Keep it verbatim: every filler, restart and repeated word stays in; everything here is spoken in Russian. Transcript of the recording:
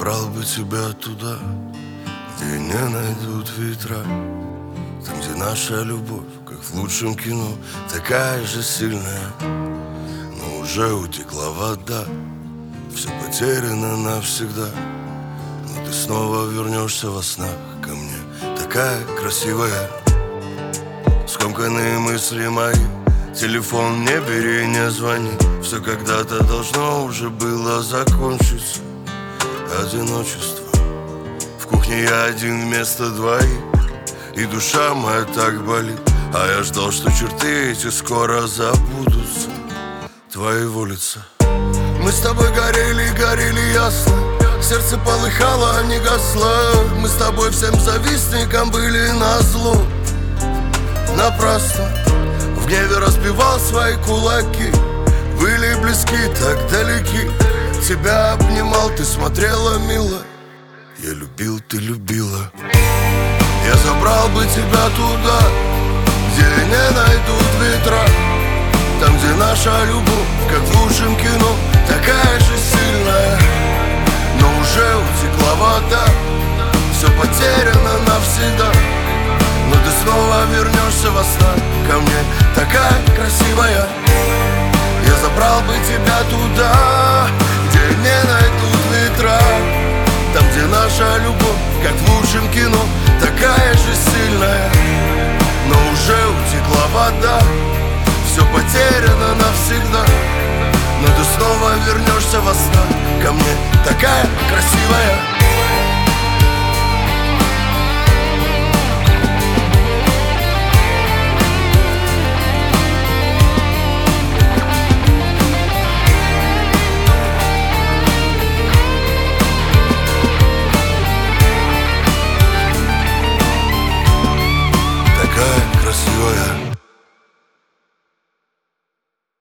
забрал бы тебя туда, где не найдут ветра. Там, где наша любовь, как в лучшем кино, такая же сильная, но уже утекла вода. Все потеряно навсегда, но ты снова вернешься во снах ко мне, такая красивая. Скомканные мысли мои, телефон не бери, не звони. Все когда-то должно уже было закончиться. Одиночество, в кухне я один вместо двоих, и душа моя так болит. А я ждал, что черты эти скоро забудутся. Твоего лица мы с тобой горели, горели ясно. Сердце полыхало, не гасло. Мы с тобой всем завистникам были назло. Напрасно в гневе разбивал свои кулаки. Были близки, так далеки. Тебя обнимал, ты смотрела мило. Я любил, ты любила. Я забрал бы тебя туда, где не найдут ветра. Там, где наша любовь, как в лучшем кино, такая же сильная, но уже утекла вода. Все потеряно навсегда, но ты снова вернешься во снах ко мне, такая красивая. Я забрал бы тебя туда, где не найдут ветра. Там, где наша любовь, как в лучшем кино, такая же сильная, но уже утекла вода. Все потеряно навсегда, но ты снова вернешься во снах ко мне, такая